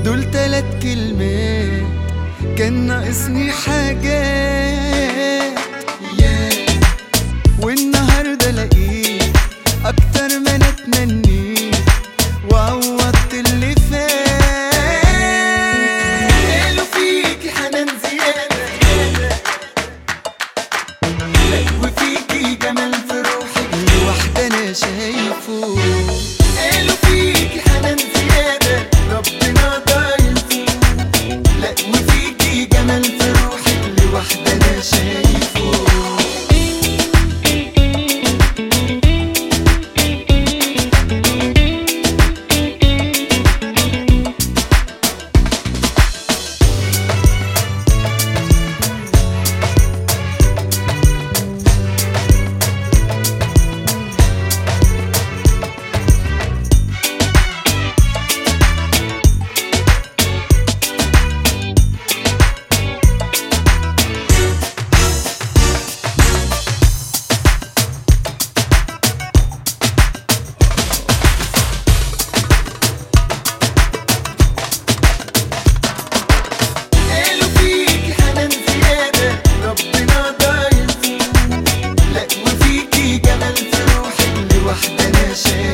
دول 3 كلمات كان ناقصني حاجات والنهارده لقيت اكتر ما انا اتمنيت وعوضت اللي فات. قالوا فيكي حنان زيادة وفيكي جمال في روحك لوحدة انا شايفه. قالوا فيكي حنان زيادة ربنا ضايفه، لا وفيكي جمال في روحك لوحدة انا شايفه. شايف